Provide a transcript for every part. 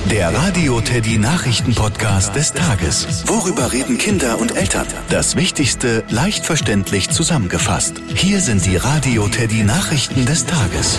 Der Radio Teddy Nachrichten-Podcast des Tages. Worüber reden Kinder und Eltern? Das Wichtigste leicht verständlich zusammengefasst. Hier sind die Radio Teddy Nachrichten des Tages.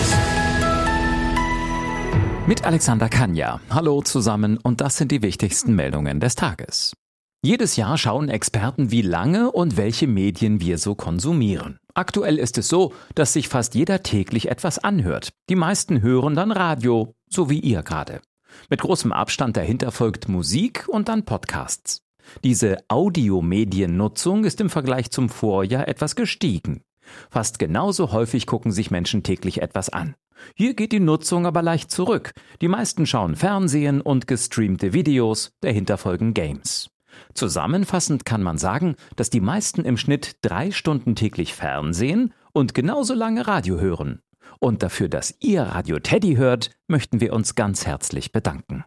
Mit Alexander Kanja. Hallo zusammen und das sind die wichtigsten Meldungen des Tages. Jedes Jahr schauen Experten, wie lange und welche Medien wir so konsumieren. Aktuell ist es so, dass sich fast jeder täglich etwas anhört. Die meisten hören dann Radio, so wie ihr gerade. Mit großem Abstand dahinter folgt Musik und dann Podcasts. Diese Audiomediennutzung ist im Vergleich zum Vorjahr etwas gestiegen. Fast genauso häufig gucken sich Menschen täglich etwas an. Hier geht die Nutzung aber leicht zurück. Die meisten schauen Fernsehen und gestreamte Videos, dahinter folgen Games. Zusammenfassend kann man sagen, dass die meisten im Schnitt 3 Stunden täglich Fernsehen und genauso lange Radio hören. Und dafür, dass ihr Radio Teddy hört, möchten wir uns ganz herzlich bedanken.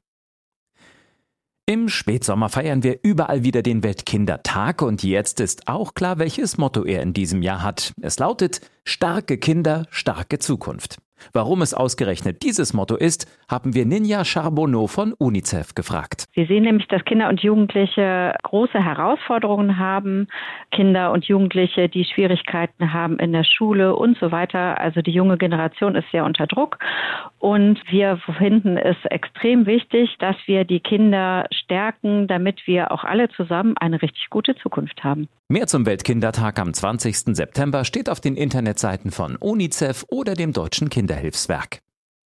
Im Spätsommer feiern wir überall wieder den Weltkindertag und jetzt ist auch klar, welches Motto er in diesem Jahr hat. Es lautet: Starke Kinder, starke Zukunft. Warum es ausgerechnet dieses Motto ist, haben wir Ninja Charbonneau von UNICEF gefragt. Wir sehen nämlich, dass Kinder und Jugendliche große Herausforderungen haben. Kinder und Jugendliche, die Schwierigkeiten haben in der Schule und so weiter. Also die junge Generation ist sehr unter Druck. Und wir finden es extrem wichtig, dass wir die Kinder stärken, damit wir auch alle zusammen eine richtig gute Zukunft haben. Mehr zum Weltkindertag am 20. September steht auf den Internetseiten von UNICEF oder dem Deutschen Kinderhilfswerk.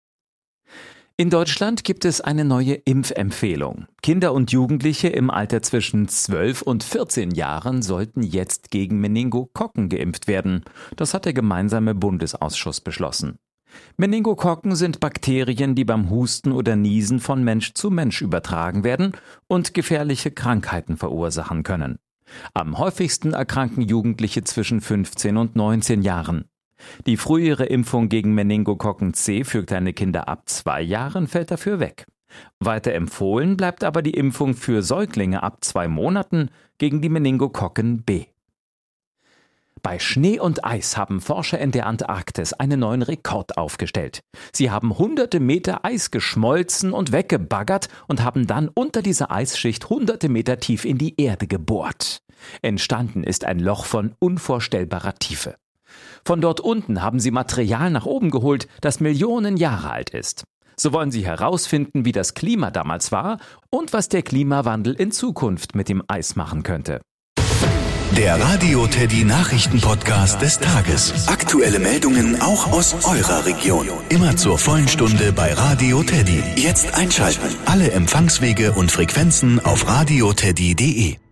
In Deutschland gibt es eine neue Impfempfehlung. Kinder und Jugendliche im Alter zwischen 12 und 14 Jahren sollten jetzt gegen Meningokokken geimpft werden. Das hat der gemeinsame Bundesausschuss beschlossen. Meningokokken sind Bakterien, die beim Husten oder Niesen von Mensch zu Mensch übertragen werden und gefährliche Krankheiten verursachen können. Am häufigsten erkranken Jugendliche zwischen 15 und 19 Jahren. Die frühere Impfung gegen Meningokokken C für kleine Kinder ab 2 Jahren fällt dafür weg. Weiter empfohlen bleibt aber die Impfung für Säuglinge ab 2 Monaten gegen die Meningokokken B. Bei Schnee und Eis haben Forscher in der Antarktis einen neuen Rekord aufgestellt. Sie haben hunderte Meter Eis geschmolzen und weggebaggert und haben dann unter dieser Eisschicht hunderte Meter tief in die Erde gebohrt. Entstanden ist ein Loch von unvorstellbarer Tiefe. Von dort unten haben sie Material nach oben geholt, das Millionen Jahre alt ist. So wollen sie herausfinden, wie das Klima damals war und was der Klimawandel in Zukunft mit dem Eis machen könnte. Der Radio Teddy Nachrichten-Podcast des Tages. Aktuelle Meldungen auch aus eurer Region. Immer zur vollen Stunde bei Radio Teddy. Jetzt einschalten. Alle Empfangswege und Frequenzen auf radioteddy.de.